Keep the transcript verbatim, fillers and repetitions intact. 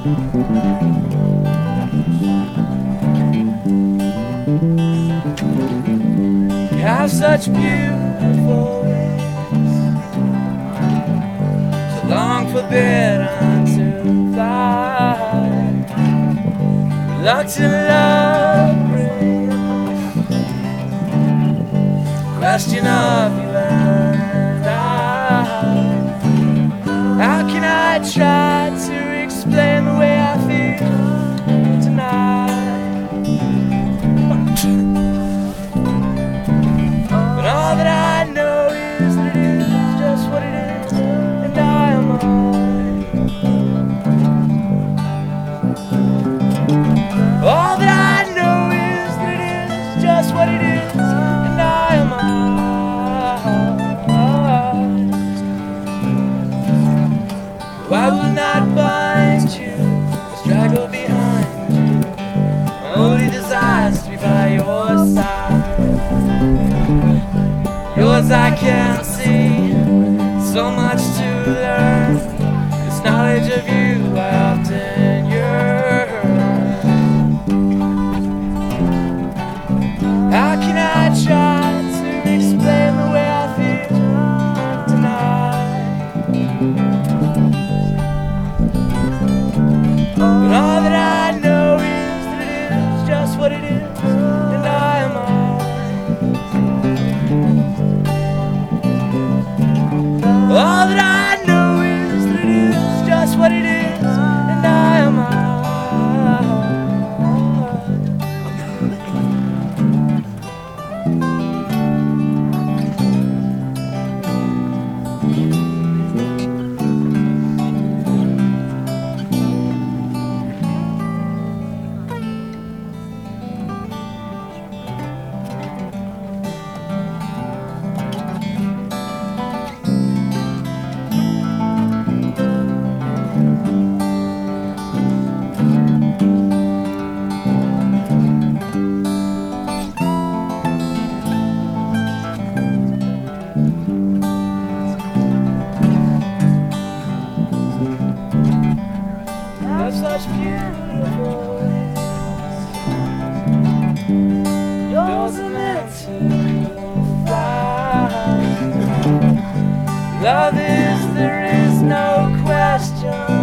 You have such beautiful ways, so long forbidden to fly. Reluctant love brings question of you and I. How can I try to explain the way I feel tonight? But all that I know is that it is just what it is, and I am mine. All that I know is that it is just what it is, and I am mine. I will not bind you, straggle behind you. My only desire is to be by your side. Yours I can see, so much to learn. This knowledge of you I often yearn. How can I try to explain the way I feel tonight? But all that I know is that it is just what it is, and I am mine. All that I know is that it is just what it is, and I am mine. Such beautiful ways. Yours are meant to fly. Love is, there is no question.